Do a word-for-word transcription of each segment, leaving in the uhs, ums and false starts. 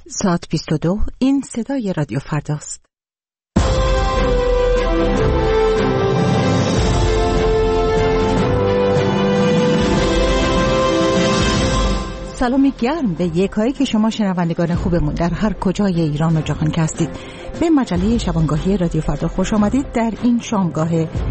ساعت بیست و دو. این صدای رادیو فرداست. سلامی گرم به یکایی که شما شنوندگان خوبمون در هر کجای ایران و جهان که هستید به مجله شبانگاهی رادیو فردا خوش آمدید. در این شامگاه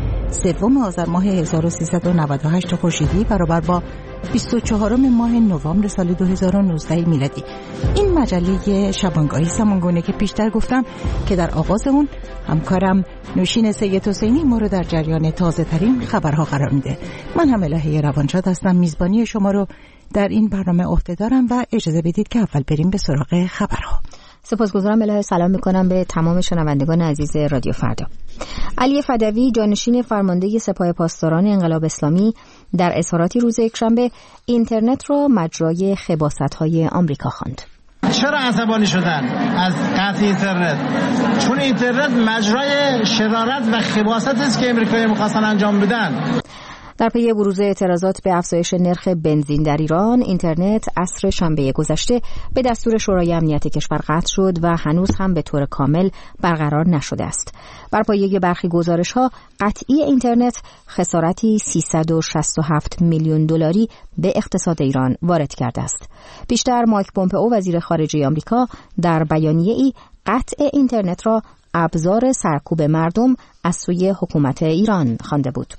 سوم آذر ماه هزار و سیصد و نود و هشت خورشیدی برابر با بیست و چهارم ماه نوامبر سال دو هزار و نوزده میلادی. این مجله شبانگاهی سمانگونه که پیشتر گفتم که در آغاز اون همکارم نوشین سید حسینی ما رو در جریان تازه ترین خبرها قرار میده. من هم الهه روانشاد هستم، میزبانی شما رو در این برنامه عهده دارم و اجازه بدید که اول بریم به سراغ خبرها. سپاسگزارم الهه. سلام میکنم به تمام شنوندگان عزیز رادیو فردا. علی فدوی جانشین فرمانده سپاه پاسداران انقلاب اسلامی در اظهاراتی روز یکشنبه اینترنت را مجرای خباثت‌های آمریکا خواند. چرا عصبانی شدن از قطع اینترنت؟ چون اینترنت مجرای شرارت و خباثت است که امریکایی می‌خواستن انجام بدن. در پی بروز اعتراضات به افزایش نرخ بنزین در ایران، اینترنت عصر شنبه گذشته به دستور شورای امنیت کشور قطع شد و هنوز هم به طور کامل برقرار نشده است. بر پایه برخی گزارش‌ها، قطعی اینترنت خسارتی سیصد و شصت و هفت میلیون دلاری به اقتصاد ایران وارد کرده است. بیشتر مایک پومپئو وزیر خارجه آمریکا در بیانیه‌ای قطع اینترنت را ابزار سرکوب مردم از سوی حکومت ایران خوانده بود.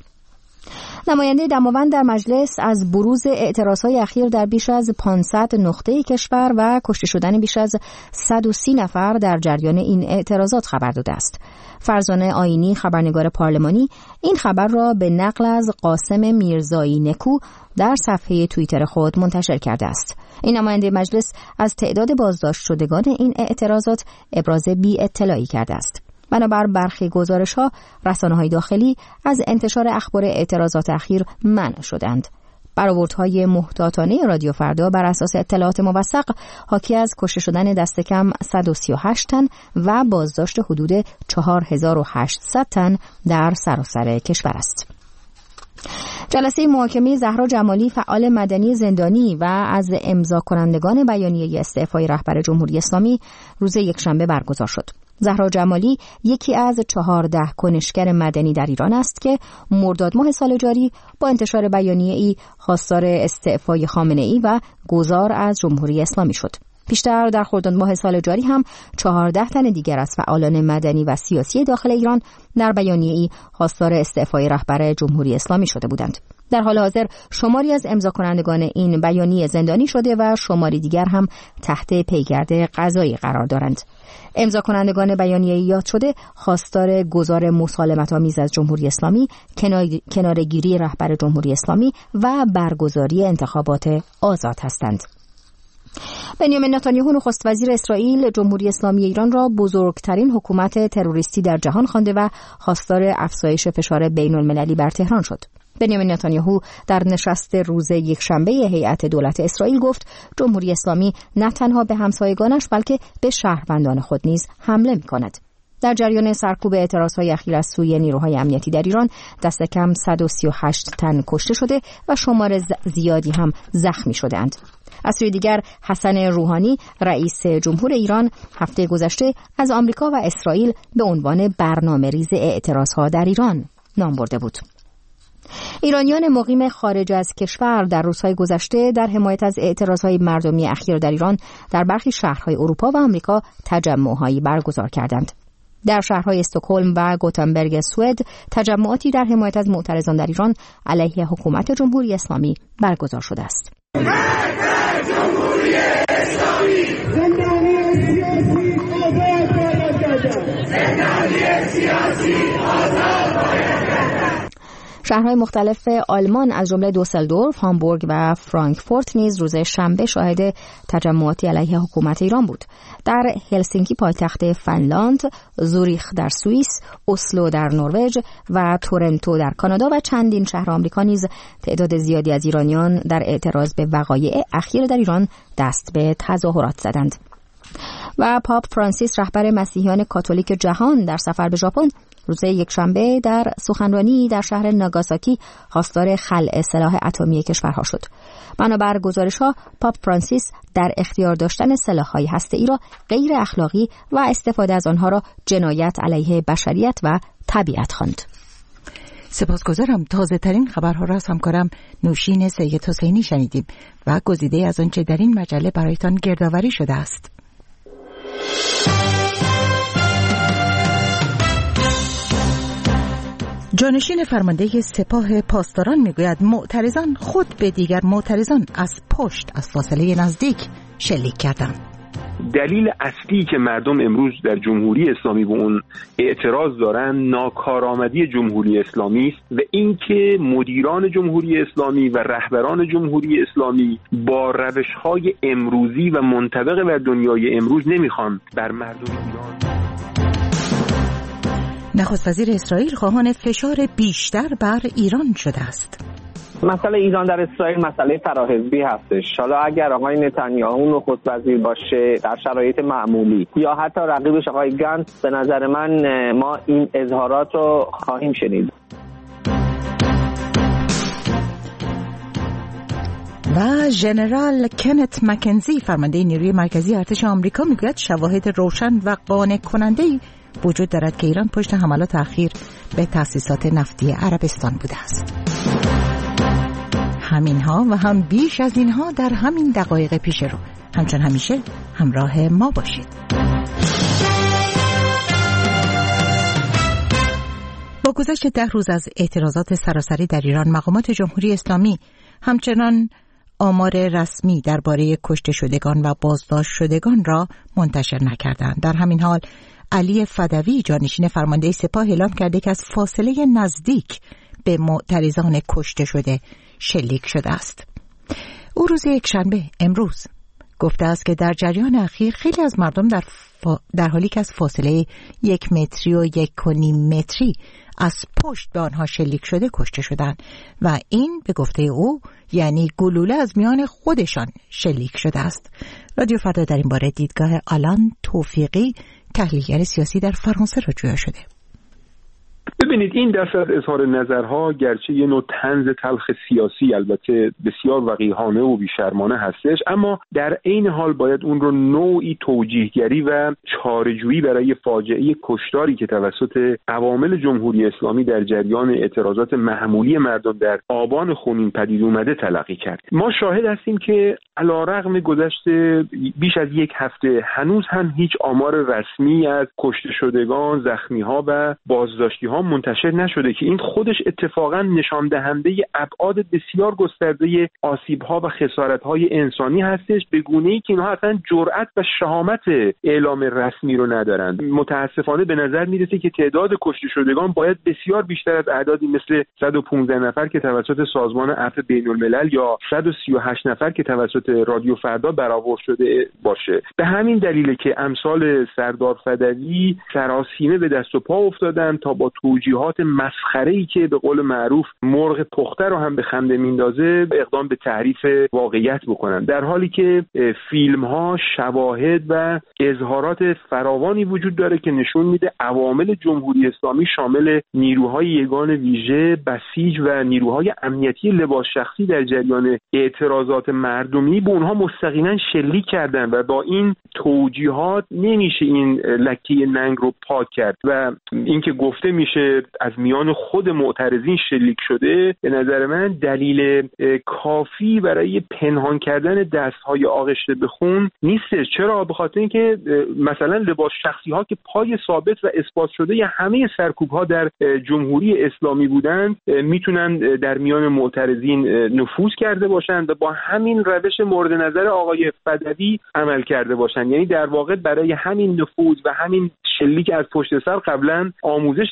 نماینده دماوند در مجلس از بروز اعتراضهای اخیر در بیش از پانصد نقطه کشور و کشته شدن بیش از صد و سی نفر در جریان این اعتراضات خبر داده است. فرزانه آیینی، خبرنگار پارلمانی، این خبر را به نقل از قاسم میرزایی نکو در صفحه توییتر خود منتشر کرده است. این نماینده مجلس از تعداد بازداشت شدگان این اعتراضات ابراز بی اطلاعی کرده است. بنابر برخی گزارش‌ها، رسانه‌های داخلی از انتشار اخبار اعتراضات اخیر منع شدند. برآوردهای محتاطانه رادیو فردا بر اساس اطلاعات موثق حاکی از کشته شدن دست کم صد و سی و هشت تن و بازداشت حدود چهار هزار و هشتصد تن در سراسر کشور است. جلسه محاکمه زهرا جمالی، فعال مدنی زندانی و از امضا کنندگان بیانیه استعفای رهبر جمهوری اسلامی، روز یکشنبه برگزار شد. زهرا جمالی یکی از چهارده کنشگر مدنی در ایران است که مرداد ماه سال جاری با انتشار بیانیه‌ای خواستار استعفای خامنه‌ای و گذار از جمهوری اسلامی شد. پیشتر در خرداد ماه سال جاری هم چهارده تن دیگر از فعالان مدنی و سیاسی داخل ایران در بیانیه‌ای خواستار استعفای رهبر جمهوری اسلامی شده بودند. در حال حاضر شماری از امضا کنندگان این بیانیه زندانی شده و شماری دیگر هم تحت پیگرد قضایی قرار دارند. امضا کنندگان بیانیه یاد شده خواستار گذار مسالمت‌آمیز از جمهوری اسلامی، کناره‌گیری رهبر جمهوری اسلامی و برگزاری انتخابات آزاد هستند. بنیامین نتانیاهو نخست وزیر اسرائیل جمهوری اسلامی ایران را بزرگترین حکومت تروریستی در جهان خوانده و خواستار افزایش فشار بین‌المللی بر تهران شد. بنیامین نتانیاهو در نشست روز یکشنبه هیئت دولت اسرائیل گفت جمهوری اسلامی نه تنها به همسایگانش بلکه به شهروندان خود نیز حمله می‌کند. در جریان سرکوب اعتراضهای اخیر از سوی نیروهای امنیتی در ایران دست کم صد و سی و هشت تن کشته شده و شمار زیادی هم زخمی شده‌اند. از سوی دیگر حسن روحانی رئیس جمهور ایران هفته گذشته از آمریکا و اسرائیل به عنوان برنامه‌ریز اعتراضها در ایران نام برده بود. ایرانیان مقیم خارج از کشور در روزهای گذشته در حمایت از اعتراضهای مردمی اخیر در ایران در برخی شهرهای اروپا و آمریکا تجمع‌هایی برگزار کردند. در شهرهای استکهلم و گوتنبرگ سوئد تجمعاتی در حمایت از معترضان در ایران علیه حکومت جمهوری اسلامی برگزار شده است. جمهوری اسلامی زندانی سیاسی آزاد باید گردد. زندانی سیاسی آزاد باید گردد. شهرهای مختلف آلمان از جمله دوسلدورف، هامبورگ و فرانکفورت نیز روز شنبه شاهد تجمعاتی علیه حکومت ایران بود. در هلسینکی پایتخت فنلاند، زوریخ در سوئیس، اسلو در نروژ و تورنتو در کانادا و چندین شهر آمریکا نیز تعداد زیادی از ایرانیان در اعتراض به وقایع اخیر در ایران دست به تظاهرات زدند. و پاپ فرانسیس رهبر مسیحیان کاتولیک جهان در سفر به ژاپن روز یکشنبه در سخنرانی در شهر ناگاساکی خواستار خلع سلاح اتمی کشورها شد. بنابر گزارش‌ها پاپ فرانسیس در اختیار داشتن سلاح‌های هسته‌ای را غیر اخلاقی و استفاده از آنها را جنایت علیه بشریت و طبیعت خواند. سپاسگزارم. تازه ترین خبرها را از همکارم نوشین سید حسینی شنیدیم و گزیده از آنچه در این مجله برایتان گردآوری شده است. جانشین فرمانده سپاه پاسداران میگوید معترضان خود به دیگر معترضان از پشت از فاصله نزدیک شلیک کردند. دلیل اصلی که مردم امروز در جمهوری اسلامی به اون اعتراض دارن ناکارآمدی جمهوری اسلامی است و اینکه مدیران جمهوری اسلامی و رهبران جمهوری اسلامی با روش‌های امروزی و منطبق بر دنیای امروز نمیخوان بر مردم ایران. نخست وزیر اسرائیل خواهان فشار بیشتر بر ایران شده است. مسئله ایران در اسرائیل مسئله فراحزبی هستش. حالا اگر آقای نتانیاهو نخست وزیر باشه در شرایط معمولی یا حتی رقیبش آقای گنتس، به نظر من ما این اظهارات رو خواهیم شنید. و ژنرال کنت مکنزی فرمانده نیروی مرکزی ارتش آمریکا میگوید شواهد روشن و قانع کننده‌ای وجود دارد که ایران پشت حملات اخیر به تأسیسات نفتی عربستان بوده است. همینها و هم بیش از اینها در همین دقایق پیش رو. همچون همیشه همراه ما باشید. با گذشت ده روز از اعتراضات سراسری در ایران، مقامات جمهوری اسلامی همچنان آمار رسمی درباره کشته شدگان و بازداشت شدگان را منتشر نکردند. در همین حال علی فدوی جانشین فرمانده سپاه اعلام کرده که از فاصله نزدیک به معترضان کشته شده شلیک شده است. او روز یکشنبه امروز گفته است که در جریان اخیر خیلی از مردم در, فا... در حالی که از فاصله یک متری و یک و نیم متری از پشت به آنها شلیک شده کشته شدند و این به گفته او یعنی گلوله از میان خودشان شلیک شده است. رادیو فردا در این باره دیدگاه آلان توفیقی تحلیلگر سیاسی در فرانسه را جویا شده. ببینید این دست از اظهار نظرها گرچه یه نوع طنز تلخ سیاسی البته بسیار وقیحانه و بیشرمانه هستش، اما در عین حال باید اون رو نوعی توجیهگری و چاره‌جویی برای فاجعه کشتاری که توسط عوامل جمهوری اسلامی در جریان اعتراضات محمولی مردم در آبان خونین پدید اومده تلقی کرد. ما شاهد هستیم که علیرغم گذشت بیش از یک هفته هنوز هم هیچ آمار رسمی از کشته شدگان، زخمی‌ها و بازداشتی‌ها منتشر نشده که این خودش اتفاقا نشان دهنده ابعاد بسیار گسترده آسیب‌ها و خسارت‌های انسانی هستش، به گونه‌ای که اینها اصلا جرأت و شهامت اعلام رسمی رو ندارند. متاسفانه به نظر میرسه که تعداد کشته شدگان باید بسیار بیشتر از اعدادی مثل صد و پانزده نفر که توسط سازمان عفو بین‌الملل یا صد و سی و هشت نفر که توسط رادیو فردا برآورد شده باشه. به همین دلیله که امثال سردار فدوی سراسیمه به دست و پا افتادن تا با توجیهات مسخره‌ای که به قول معروف مرغ پخته رو هم به خنده میندازه اقدام به تعریف واقعیت بکنن، در حالی که فیلم‌ها، شواهد و اظهارات فراوانی وجود داره که نشون میده عوامل جمهوری اسلامی شامل نیروهای یگان ویژه، بسیج و نیروهای امنیتی لباس شخصی در جریان اعتراضات مردمی به اونها مستقیما شلیک کردن و با این توجیهات نمیشه این لکه ننگ رو پاک کرد و اینکه گفته میشه از میان خود معترضین شلیک شده، به نظر من دلیل کافی برای پنهان کردن دستهای آغشته به خون نیستش. چرا؟ به خاطر اینکه مثلا لباس شخصی ها که پای ثابت و اثبات شده یا همه سرکوب ها در جمهوری اسلامی بودند میتونن در میان معترضین نفوذ کرده باشند و با همین روش مورد نظر آقای فدوی عمل کرده باشند. یعنی در واقع برای همین نفوذ و همین شلیک از پشت سر قبلا آموزش دیده باشند.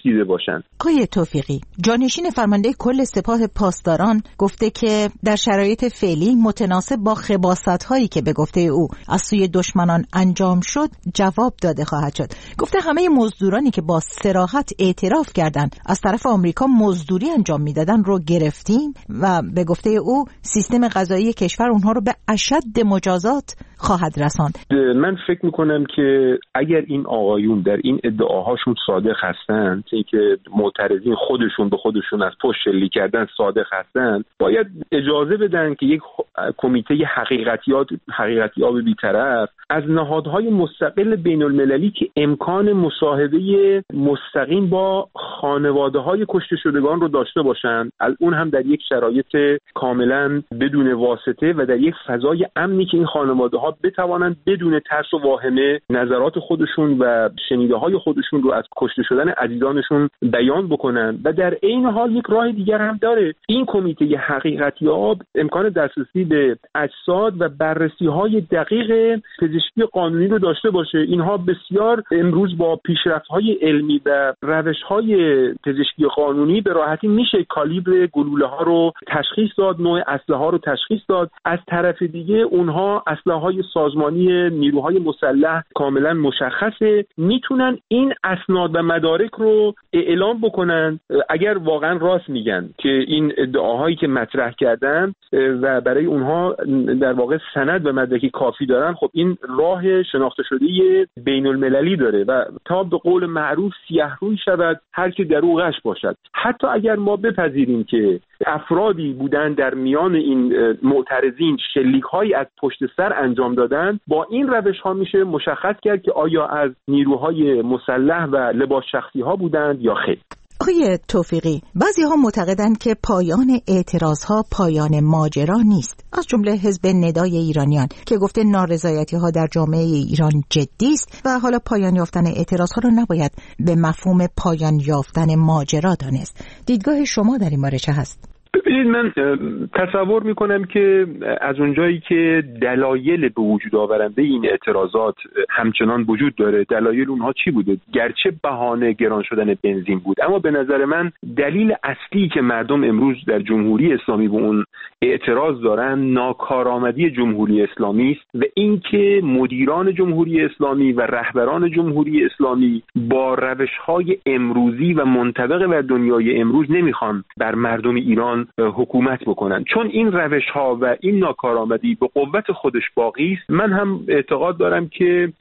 باشن. آقای توفیقی، جانشین فرمانده کل سپاه پاسداران گفته که در شرایط فعلی متناسب با خباثت‌هایی که به گفته او از سوی دشمنان انجام شد جواب داده خواهد شد. گفته همه مزدورانی که با صراحت اعتراف کردند از طرف آمریکا مزدوری انجام میدادن رو گرفتیم و به گفته او سیستم قضایی کشور اونها رو به اشد مجازات خواهد رساند. من فکر میکنم که اگر این آقایون در این ادعاهاشون صادق هستند، اینکه معترضین خودشون به خودشون از پشت شلیک کردن صادق هستند، باید اجازه بدن که یک کمیته حقیقتیات حقیقتیاب بی‌طرف از نهادهای مستقل بین المللی که امکان مصاحبه مستقیم با خانواده‌های کشته شدگان رو داشته باشند، اون هم در یک شرایط کاملا بدون واسطه و در یک فضای امنی که این خانواده‌ها بتوانند بدون ترس و واهمه نظرات خودشون و شنیده‌های خودشون رو از کشته شدن عزیزانشون بیان بکنن. و در این حال یک راه دیگر هم داره، این کمیته حقیقتیاب امکان دسترسی به اجساد و بررسی‌های دقیق پزشکی قانونی رو داشته باشه. اینها بسیار امروز با پیشرفت‌های علمی و روش‌های پزشکی قانونی به راحتی میشه کالیبر گلوله‌ها رو تشخیص داد، نوع اسلحه‌ها رو تشخیص داد. از طرف دیگه اونها اسلحه‌های سازمانی نیروهای مسلح کاملا مشخصه، میتونن این اسناد و مدارک رو اعلام بکنن اگر واقعا راست میگن که این ادعاهایی که مطرح کردن و برای اونها در واقع سند و مدرکی کافی دارن. خب این راه شناخته شده بین المللی داره و تا به قول معروف سیاه روی شود هر که در او غش باشد. حتی اگر ما بپذیریم که افرادی بودن در میان این معترضین شلیک‌هایی از پشت سر انجام دادن، با این روش‌ها میشه مشخص کرد که آیا از نیروهای مسلح و لباس شخصی‌ها بودند یا خیر. آقای توفیقی، بعضی ها معتقدند که پایان اعتراضها پایان ماجرا نیست، از جمله حزب ندای ایرانیان که گفته نارضایتی ها در جامعه ایران جدی است و حالا پایان یافتن اعتراض ها رو نباید به مفهوم پایان یافتن ماجرا دانست. دیدگاه شما در این باره چه هست؟ ببینید، من تصور میکنم که از اونجایی که دلایل به وجود آورنده این اعتراضات همچنان وجود داره، دلایل اونها چی بوده؟ گرچه بهانه گران شدن بنزین بود، اما به نظر من دلیل اصلی که مردم امروز در جمهوری اسلامی به اون اعتراض دارن ناکارآمدی جمهوری اسلامی است و اینکه مدیران جمهوری اسلامی و رهبران جمهوری اسلامی با روش‌های امروزی و منطبق بر دنیای امروز نمیخوان بر مردم ایران حکومت بکنن. چون این روش‌ها و این ناکارآمدی به قوت خودش باقی است، من هم اعتقاد دارم که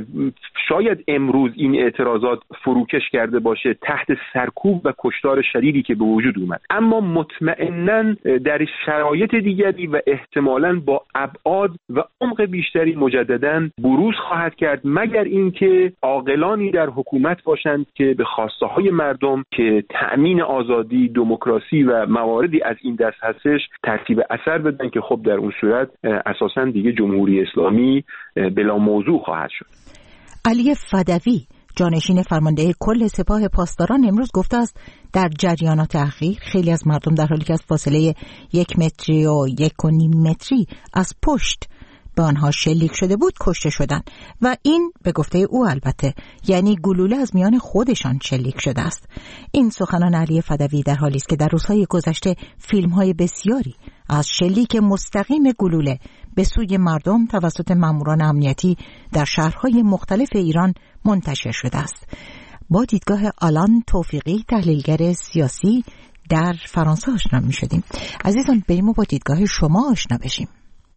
شاید امروز این اعتراضات فروکش کرده باشه تحت سرکوب و کشتار شدیدی که به وجود اومد، اما مطمئناً در شرایط دیگری و احتمالاً با ابعاد و عمق بیشتری مجدداً بروز خواهد کرد، مگر اینکه عاقلانی در حکومت باشند که به خواسته های مردم که تأمین آزادی، دموکراسی و مواردی از این دست هستش ترتیب اثر بدن، که خب در اون صورت اساساً دیگه جمهوری اسلامی بلا موضوع خواهد شد. علی فدوی، جانشین فرمانده کل سپاه پاسداران، امروز گفته است در جریانات اخیر خیلی از مردم در حالی که از فاصله یک متری و یک و نیم متری از پشت به آنها شلیک شده بود کشته شدن و این به گفته او البته یعنی گلوله از میان خودشان شلیک شده است. این سخنان علی فدوی در حالی است که در روزهای گذشته فیلم‌های بسیاری از شلیک مستقیم گلوله به سوی مردم توسط ماموران امنیتی در شهرهای مختلف ایران منتشر شده است. با دیدگاه آلان توفیقی، تحلیلگر سیاسی در فرانسه آشنا می‌شدیم. عزیزان، بریم و با دیدگاه شما آشنا بشیم.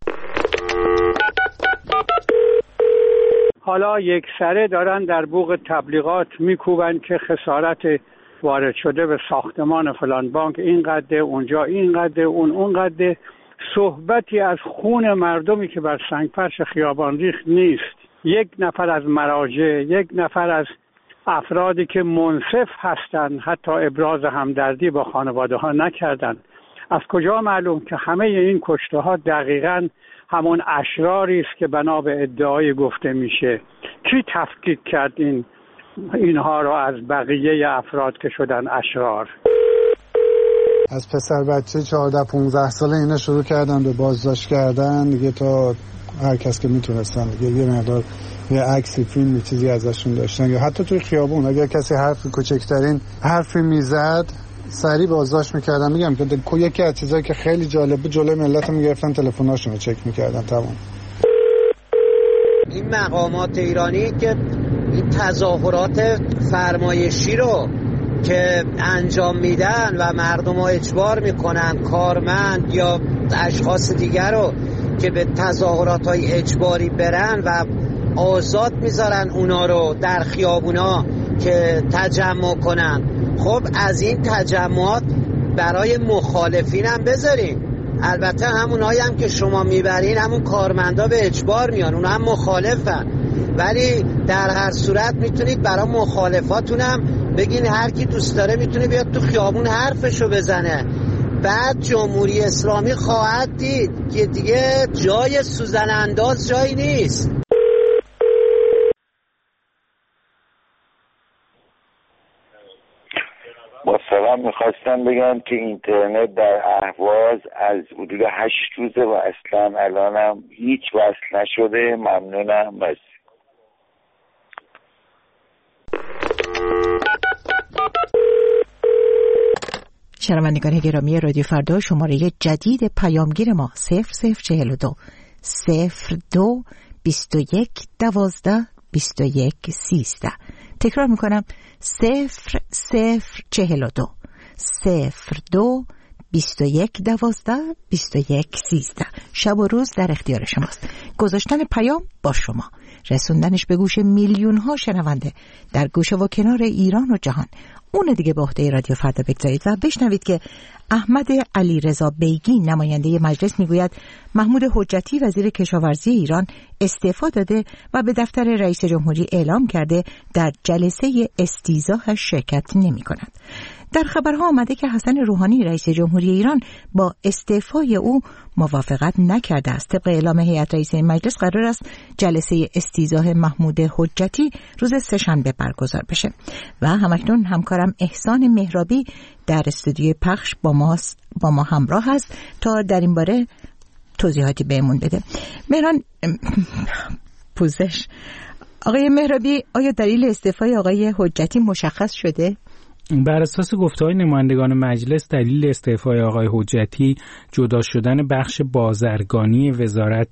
حالا یک سره دارن در بوق تبلیغات میکوبن که خسارت وارد شده به ساختمان فلان بانک اینقدر، اونجا اینقدر، اون اونقدر. صحبتی از خون مردمی که بر سنگفرش خیابان ریخت نیست. یک نفر از مراجع، یک نفر از افرادی که منصف هستند حتی ابراز همدردی با خانواده ها نکردن. از کجا معلوم که همه این کشته ها دقیقاً همون اشراری است که بنا به ادعای گفته میشه؟ کی تفکیک کرد این اینها را از بقیه افراد که شدن اشرار؟ از پسر بچه چهارده پانزده ساله اینا شروع کردن به بازداشت کردن دیگه، تا هر کس که میتونستن دیگه یه مقدار یه عکسی فیلم چیزی ازشون داشتن، یا حتی توی خیابون اگر کسی حرف کوچکترین حرفی میزد سریع بازداشت میکردن. میگم که یکی از چیزایی که خیلی جالبه جلوی ملت میگرفتن تلفن‌هاشون رو چک میکردن. تمام این مقامات ایرانی که این تظاهرات فرمایشی رو که انجام میدن و مردم رو اجبار میکنن، کارمند یا اشخاص دیگر رو که به تظاهرات های اجباری برن و آزاد میذارن اونا رو در خیابونا که تجمع کنن. خب از این تجمعات برای مخالفین هم بذارین. البته همونایی هم که شما میبرین همون کارمندا به اجبار میان، اونا هم مخالفن، ولی در هر صورت میتونید برای مخالفاتون هم بگین هر کی دوست داره میتونه بیاد تو خیابون حرفشو بزنه. بعد جمهوری اسلامی خواهد دید که دیگه جای سوزن انداز جایی نیست. با سلام میخواستم بگم که اینترنت در اهواز از حدود هشت روزه و اصلا الانم هیچ وصل نشده. ممنونم. مرسی. شنوندگان گرامی رادیو فردا، شماره جدید پیامگیر ما صفر صفر چهل و دو صفر دو بیست و یک دوازده بیست و یک سیزده. تکرار میکنم صفر صفر چهل و دو صفر دو بیست و یک دوازده بیست و یک سیزده. شب و روز در اختیار شماست. گذاشتن پیام با شما، رسوندنش به گوش میلیون ها شنونده در گوشه و کنار ایران و جهان، اون دیگه به عهده رادیو فردا بگذارید و بشنوید که احمد علیرضا بیگی نماینده مجلس میگوید محمود حجتی وزیر کشاورزی ایران استعفا داده و به دفتر رئیس جمهوری اعلام کرده در جلسه استیضاحش شرکت نمی کند. در خبرها آمده که حسن روحانی رئیس جمهوری ایران با استعفای او موافقت نکرده است. طبق اعلام هیئت رئیسه مجلس قرار است جلسه استیضاح محمود حجتی روز سه‌شنبه برگزار بشه و همکنون همکارم احسان مهرابی در استودیوی پخش با ما با ما همراه است تا در این باره توضیحاتی بهمون بده. مهران پوزش آقای مهرابی، آیا دلیل استعفای آقای حجتی مشخص شده؟ بر اساس گفته‌های نمایندگان مجلس دلیل استعفای آقای حجتی جدا شدن بخش بازرگانی وزارت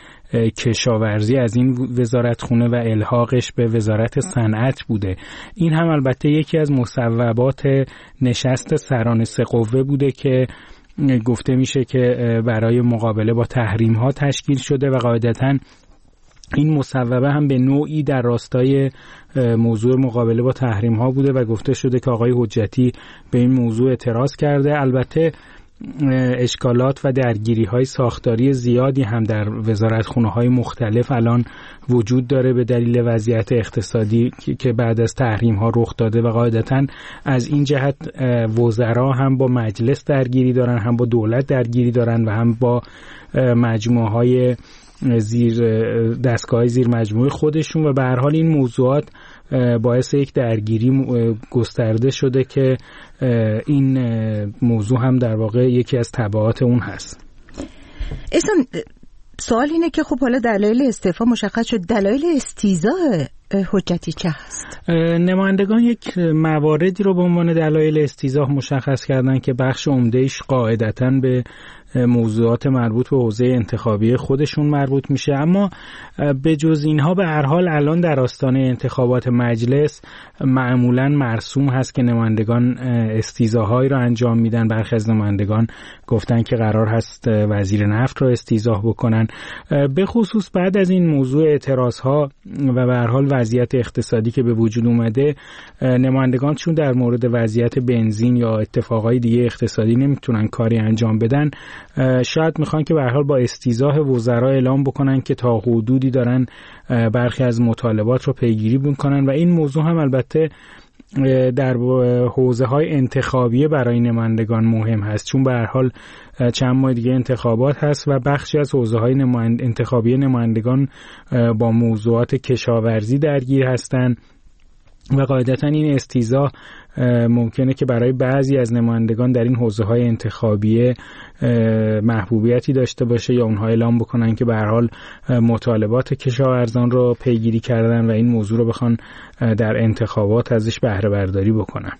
کشاورزی از این وزارتخونه و الحاقش به وزارت صنعت بوده. این هم البته یکی از مصوبات نشست سران سه قوه بوده که گفته میشه که برای مقابله با تحریم ها تشکیل شده و قاعدتاً این مصوبه هم به نوعی در راستای موضوع مقابله با تحریم ها بوده و گفته شده که آقای حجتی به این موضوع اعتراض کرده. البته اشکالات و درگیری های ساختاری زیادی هم در وزارتخونه های مختلف الان وجود داره به دلیل وضعیت اقتصادی که بعد از تحریم ها رخ داده و قاعدتاً از این جهت وزرا هم با مجلس درگیری دارن، هم با دولت درگیری دارن و هم با مجموعه های زیر دستگاه زیر مجموعه خودشون و به هر حال این موضوعات باعث یک درگیری گسترده شده که این موضوع هم در واقع یکی از تبعات اون هست. اصلا سوال اینه که خب حالا دلایل استعفا مشخص شد، دلایل استیضاح حجتی چه هست؟ نمایندگان یک مواردی رو به عنوان دلایل استیضاح مشخص کردن که بخش عمده‌اش قاعدتاً به موضوعات مربوط به حوزه انتخابی خودشون مربوط میشه، اما به جز اینها به هر حال الان در آستانه انتخابات مجلس معمولاً مرسوم هست که نمایندگان استیضاح‌هایی رو انجام میدن. برخی از نمایندگان گفتن که قرار هست وزیر نفت رو استیضاح بکنن، به خصوص بعد از این موضوع اعتراض‌ها و به هر حال وضعیت اقتصادی که به وجود اومده. نمایندگان چون در مورد وضعیت بنزین یا اتفاقای دیگه اقتصادی نمیتونن کاری انجام بدن، شاید میخوان که به هر حال با استیضاح وزرا اعلام بکنن که تا حدودی دارن برخی از مطالبات رو پیگیری بکنن و این موضوع هم البته در حوزه های انتخابی برای نمایندگان مهم هست، چون به هر حال چند ماه دیگه انتخابات هست و بخشی از حوزه های نمایند... انتخابی نمایندگان با موضوعات کشاورزی درگیر هستند و قاعدتا این استیضاح ممکنه که برای بعضی از نمایندگان در این حوزه‌های انتخابی محبوبیتی داشته باشه یا اونها اعلام بکنن که به هر حال مطالبات کشاورزان رو پیگیری کردن و این موضوع رو بخوان در انتخابات ازش بهره برداری بکنن.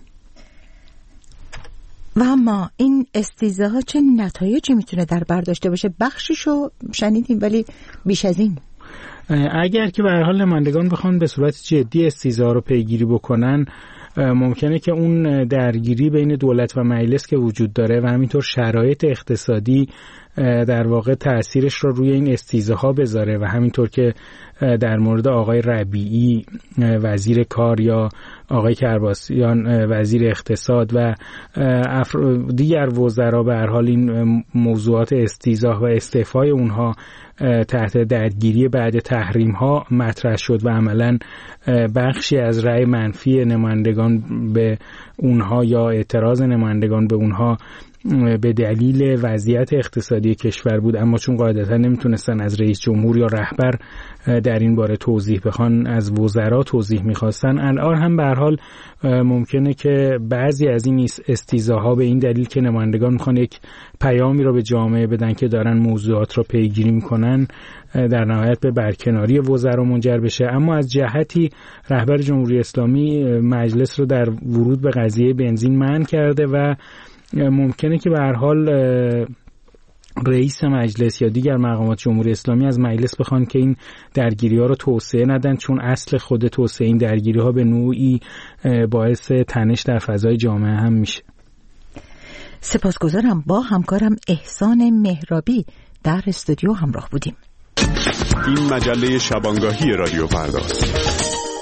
و اما این استیضاح چه نتایجی میتونه در بر داشته باشه؟ بخشیشو شنیدیم ولی بیش از این. اگر که به هر حال نمایندگان بخوان به صورت جدی استیضاح رو پیگیری بکنن، ممکنه که اون درگیری بین دولت و مجلس که وجود داره و همینطور شرایط اقتصادی در واقع تأثیرش رو روی این استیضاح‌ها بذاره و همینطور که در مورد آقای ربیعی وزیر کار یا آقای کرباسیان وزیر اقتصاد و دیگر وزرا به هر حال این موضوعات استیضاح و استعفای اونها تحت درگیری بعد تحریم ها مطرح شد و عملاً بخشی از رأی منفی نمایندگان به اونها یا اعتراض نمایندگان به اونها به دلیل وضعیت اقتصادی کشور بود، اما چون قاعدتا نمیتونستن از رئیس جمهور یا رهبر در این باره توضیح بخوان، از وزرا توضیح میخواستن. الان هم به هر حال ممکنه که بعضی از این استیضاح‌ها به این دلیل که نمایندگان میخوان یک پیامی رو به جامعه بدن که دارن موضوعات رو پیگیری میکنن، در نهایت به برکناری وزرا منجر بشه. اما از جهتی رهبر جمهوری اسلامی مجلس رو در ورود به قضیه بنزین منع کرده و ممکنه که به هر حال رئیس مجلس یا دیگر مقامات جمهوری اسلامی از مجلس بخوان که این درگیری‌ها رو توسعه ندن، چون اصل خود توسعه این درگیری‌ها به نوعی باعث تنش در فضای جامعه هم میشه. سپاسگزارم. با همکارم احسان مهرابی در استودیو همراه بودیم. این مجله شبانگاهی رادیو فرداست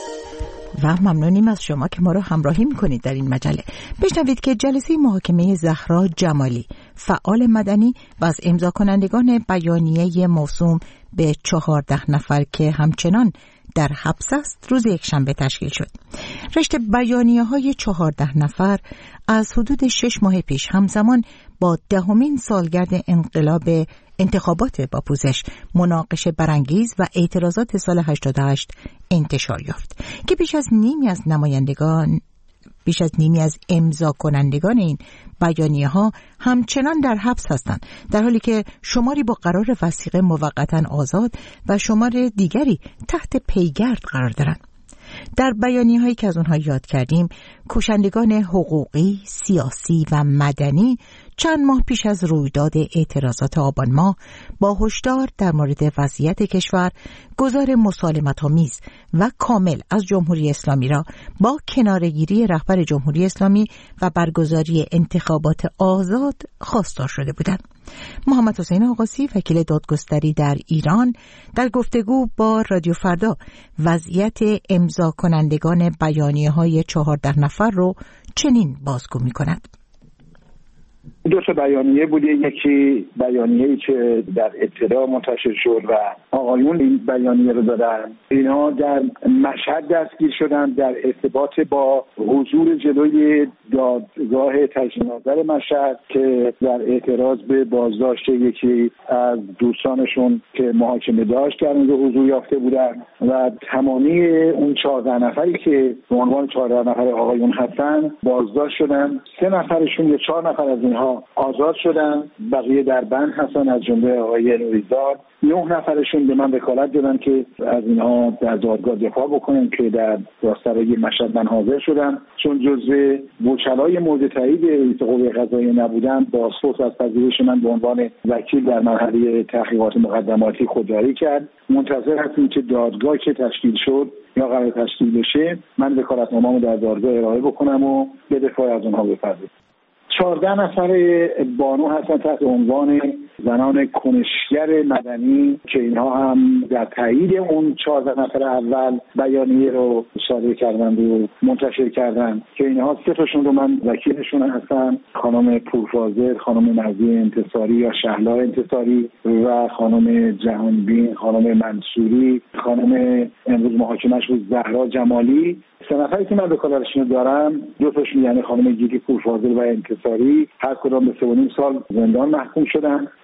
و ممنونیم از شما که ما رو همراهی میکنید در این مجله. بشنوید که جلسه محاکمه زهرا جمالی، فعال مدنی و از امضا کنندگان بیانیه موسوم به چهارده نفر که همچنان در حبس است، روز یکشنبه تشکیل شد. رشته بیانیه های چهارده نفر از حدود شش ماه پیش همزمان با دهمین سالگرد انقلاب انتخابات با پوزش، مناقشه برانگیز و اعتراضات سال هشتاد و هشت انتشار یافت که بیش از نیمی از نمایندگان بیش از نیمی از امضا کنندگان این بیانیه ها همچنان در حبس هستند، در حالی که شماری با قرار وثیقه موقتا آزاد و شمار دیگری تحت پیگرد قرار دارند. در بیانیه هایی که از اونها یاد کردیم، کوشندگان حقوقی، سیاسی و مدنی چند ماه پیش از رویداد اعتراضات آبان ماه با هشدار در مورد وضعیت کشور، گزار مسالمت‌آمیز و کامل از جمهوری اسلامی را با کناره‌گیری رهبر جمهوری اسلامی و برگزاری انتخابات آزاد خواستار شده بودند. محمد حسین آقاسی، وکیل دادگستری در ایران، در گفتگو با رادیو فردا وضعیت امضا کنندگان بیانیه های چهارده نفر رو چنین بازگو می کند. دو تا بیانیه بوده، یکی بیانیه‌ای که در ابتدا منتشر شد و آقایون این بیانیه رو دادن. اینا در مشهد دستگیر شدن در ارتباط با حضور جلوی دادگاه تجدید نظر مشهد که در اعتراض به بازداشت یکی از دوستانشون که محاکمه داشت در اونجا حضور یافته بودن و تمامی اون چهارده نفری که به عنوان چهارده نفر آقایون هستن بازداشت شدن. سه نفرشون یا چهار نفر از اینها آزاد شدن، بقیه در بند هستن، از جمله آقای نوریزاد. نه نفرشون به من وکالت دادن که از اینها در دادگاه دفاع بکنن که در دادسرای مشهد من حاضر شدم، چون جزء وکلای مورد تایید رئیس قوه قضاییه نبودن. بازپرس از پذیرش من به عنوان وکیل در مرحله تحقیقات مقدماتی خودداری کرد. منتظر هستیم که دادگاه که تشکیل شد یا قرار تشکیل بشه، من وکالتنامه‌مو در دادگاه ارائه بکنم و به دفاع از اونها بپردازم. چهارده نفر بانو هستن تحت عنوان زنان کنشگر مدنی که اینها هم در تایید اون چهارده نفر اول بیانیه رو صادر کردند و منتشر کردند که اینها سه تاشون رو من وکیلشون هستم، خانم پورفاضل، خانم نظیه انتصاری یا شهلا انتصاری و خانم جهانبین، خانم منصوری، خانم امروز محاکمه‌اش بود زهرا جمالی. سه نفری که من وکالتشون دارم، دو تاشون یعنی خانم گیتی پورفاضل و انتصاری هر کدام به سه و نیم سال زندان محکوم شدن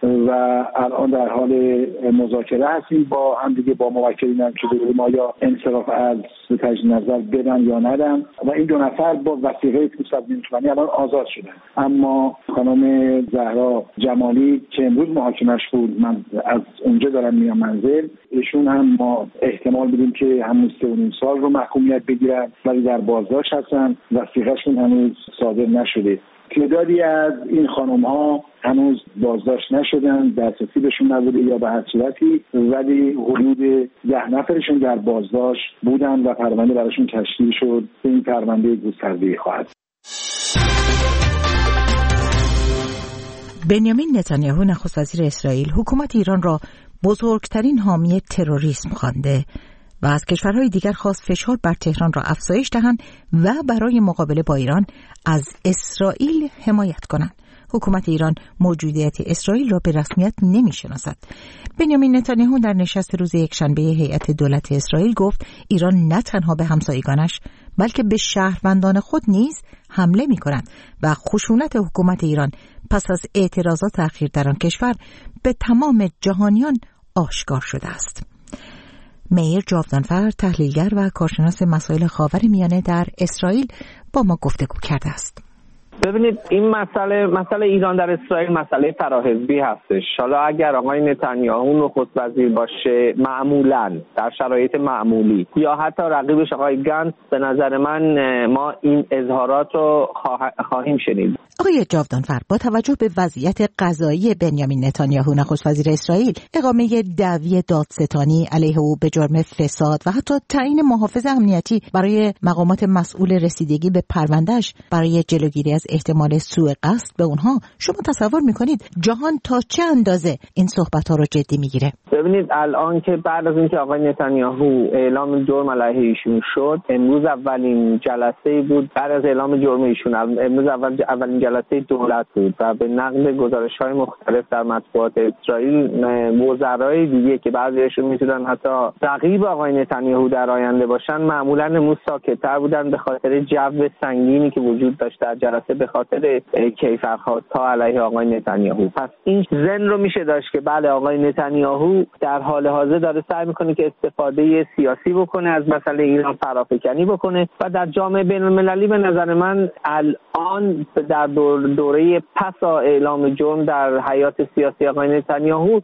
و الان در حال مذاکره هستیم با هم دیگه، با موکلین هم که ببینیم آیا انصراف از تجدید نظر بدن یا ندن. و این دو نفر با وثیقه پانصد میلیون تومانی الان آزاد شدن. اما خانم زهرا جمالی که امروز محاکمش بود، من از اونجا دارم میام منزل، ایشون هم ما احتمال بدیم که همون سه و نیم سال رو محکومیت بگیرن، ولی در بازداشت هستن، وثیقه‌شون هنوز صادر نشده. تعدادی از این خانم ها هنوز بازداشت نشدن، دسترسی بهشون نبوده یا به هر صورتی، ولی حدود ده نفرشون در بازداشت بودن و پرونده براشون تشکیل شد. این پرونده گسترده خواهد. بنیامین نتانیاهو نخست وزیر اسرائیل حکومت ایران را بزرگترین حامی تروریسم خوانده و از کشورهای دیگر خواست فشار بر تهران را افزایش دهند و برای مقابله با ایران از اسرائیل حمایت کنند. حکومت ایران موجودیت اسرائیل را به رسمیت نمی‌شناسد. بنیامین نتانیاهو در نشست روز یکشنبه هیئت دولت اسرائیل گفت ایران نه تنها به همسایگانش بلکه به شهروندان خود نیز حمله می‌کند و خشونت حکومت ایران پس از اعتراضات اخیر در آن کشور به تمام جهانیان آشکار شده است. میر جاودانفر، تحلیلگر و کارشناس مسائل خاورمیانه در اسرائیل، با ما گفتگو کرده است. ببینید این مسئله مسئله ایران در اسرائیل مسئله فراحزبی هستش. حالا اگر آقای نتانیاهو نخست وزیر باشه معمولاً در شرایط معمولی یا حتی رقیبش آقای گنتس، به نظر من ما این اظهارات رو خواهیم شنید. آقای جاودانفر، با توجه به وضعیت قضایی بنیامین نتانیاهو نخست وزیر اسرائیل، اقامه دعوی دادستانی علیه او به جرم فساد و حتی تعیین محافظ امنیتی برای مقامات مسئول رسیدگی به پروندهش برای جلوگیری از احتمال سوء قصد به اونها، شما تصور میکنید جهان تا چه اندازه این صحبت‌ها رو جدی میگیره؟ ببینید الان که بعد از اینکه آقای نتانیاهو اعلام جرم علیه ایشون شد، امروز اولین جلسه بود بعد از اعلام جرم ایشون، امروز اول اولین جلسه دولت بود و به نقل گزارش‌های مختلف در مطبوعات اسرائیل، وزرای دیگه که بعضی‌هاشون میتونن حتی رقیب آقای نتانیاهو در آینده باشن، معمولاً امروز ساکت‌تر بودن به خاطر جو سنگینی که وجود داشت در جلسه، به خاطر کیفرخواست‌ها علیه آقای نتانیاهو. پس این ذهن رو میشه داشت که بله آقای نتانیاهو در حال حاضر داره سعی میکنه که استفاده سیاسی بکنه، از مسئله ایران فرافکنی بکنه و در جامعه بین‌المللی به نظر من الان در دور دوره پس اعلام جرم در حیات سیاسی آقای نتانیاهو،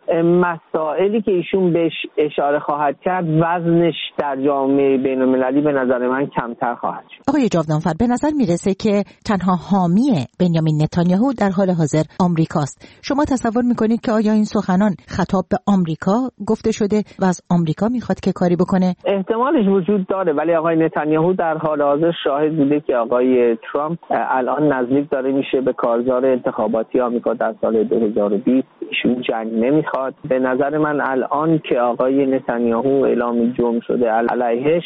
مسائلی که ایشون بهش اشاره خواهد کرد وزنش در جامعه بین‌المللی به نظر من کمتر خواهد شد. آقای جاودانفر، به نظر میرسه که تنها حامی بنیامین نتانیاهو در حال حاضر آمریکاست. شما تصور میکنید که آیا این سخنان خطاب به آمریکا گفته شده و از آمریکا میخواد که کاری بکنه؟ احتمالش وجود داره، ولی آقای نتانیاهو در حال حاضر شاهد بوده که آقای ترامپ الان نزدیک داره میشه به کارزار انتخاباتی آمریکا در سال دو هزار و بیست. ایشون جنگ نمیخواد. به نظر من الان که آقای نتانیاهو اعلام جرم شده علیهش،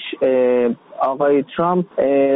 آقای ترامپ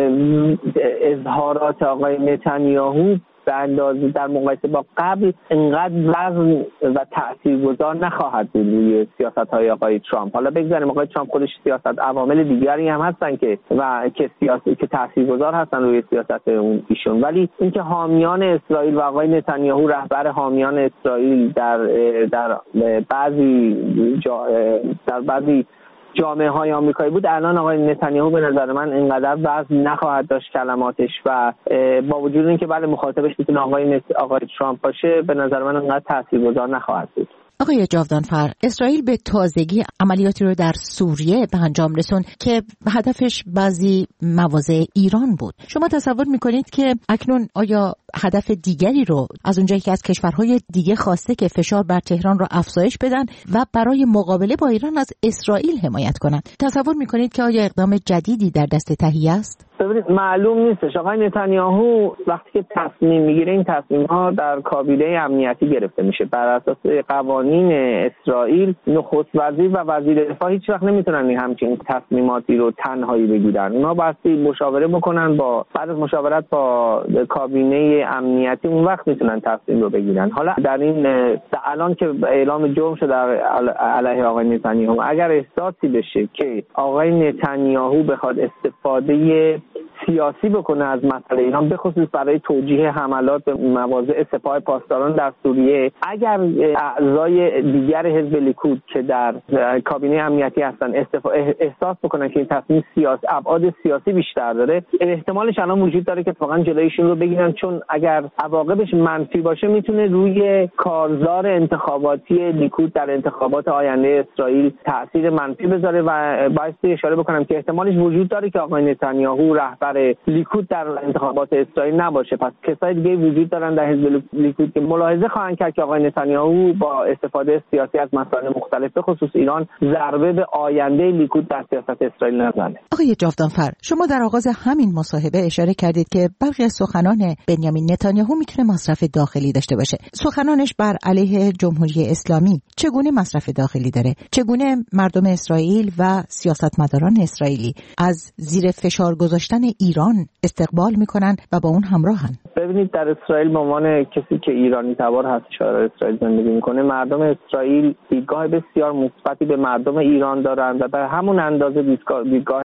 اظهارات آقای نتانیاهو به اندازه در مقایسه با قبل انقدر وزن و تاثیرگذار نخواهد بود روی سیاست‌های آقای ترامپ. حالا بگذاریم آقای ترامپ خودش سیاست عوامل دیگری هم هستن که و که سیاست که تاثیرگذار هستن روی سیاست اون ایشون، ولی اینکه حامیان اسرائیل و آقای نتانیاهو رهبر حامیان اسرائیل در در بعضی جا در بعضی جامعه های آمریکایی بود، الان آقای نتانیاهو به نظر من اینقدر وزن نخواهد داشت کلماتش و با وجود اینکه بله مخاطبش میتونه آقای نت... آقای ترامپ باشه، به نظر من اینقدر تاثیرگذار نخواهد بود. آقای جاودانفر، اسرائیل به تازگی عملیاتی رو در سوریه به انجام رسوند که هدفش بعضی مواضع ایران بود. شما تصور میکنید که اکنون آیا هدف دیگری رو از اونجایی که از کشورهای دیگه خواسته که فشار بر تهران رو افزایش بدن و برای مقابله با ایران از اسرائیل حمایت کنند، تصور میکنید که آیا اقدام جدیدی در دست تهیه است؟ ببینید معلوم نیستش. آقای نتانیاهو وقتی که تصمیم میگیره، این تصمیم ها در کابینه امنیتی گرفته میشه بر اساس قوانین اسرائیل. نخست وزیر و وزیر دفاع هیچ وقت نمیتونن همچین تصمیماتی رو تنهایی بگیرن. اونا بایستی مشاوره بکنن، با بعد از مشاورت با کابینه امنیتی اون وقت میتونن تصمیم رو بگیرن. حالا در این الان که اعلام جرم شده علیه آقای نتانیاهو، اگر احساسی بشه که آقای نتانیاهو بخواد استفاده سیاسی بکنه از مسئله ایران، به خصوص برای توجیه حملات به مواضع سپاه پاسداران در سوریه. اگر اعضای دیگر حزب لیکود که در کابینه امنیتی هستن احساس بکنن که این تصمیم سیاسی ابعاد سیاسی بیشتر داره، احتمالش الان وجود داره که واقعا جلویشون رو بگیرن، چون اگر عواقبش منفی باشه میتونه روی کارزار انتخاباتی لیکود در انتخابات آینده اسرائیل تاثیر منفی بذاره. و باید اشاره بکنم که احتمالش وجود داره که آقای نتانیاهو رهبر لیکود در انتخابات اسرائیل نباشه. پس کسای دیگه وجود دارن در حزب لیکود که ملاحظه خواهند کرد که آقای نتانیاهو با استفاده سیاسی از مسائل مختلف به خصوص ایران ضربه به آینده لیکود در سیاست اسرائیل نزنه. آقای جاودانفر، شما در آغاز همین مصاحبه اشاره کردید که برخی از سخنان بنیامین نتانیاهو میتونه مصرف داخلی داشته باشه. سخنانش بر علیه جمهوری اسلامی چگونه مصرف داخلی داره؟ چگونه مردم اسرائیل و سیاستمداران اسرائیلی از زیر فشار گذاشتن ایران استقبال میکنن و با اون همراهن؟ ببینید، در اسرائیل به عنوان کسی که ایرانی تبار هست، شهر اسرائیل زندگی میکنه، مردم اسرائیل دیدگاه بسیار مثبتی به مردم ایران دارن و به همون اندازه دیدگاه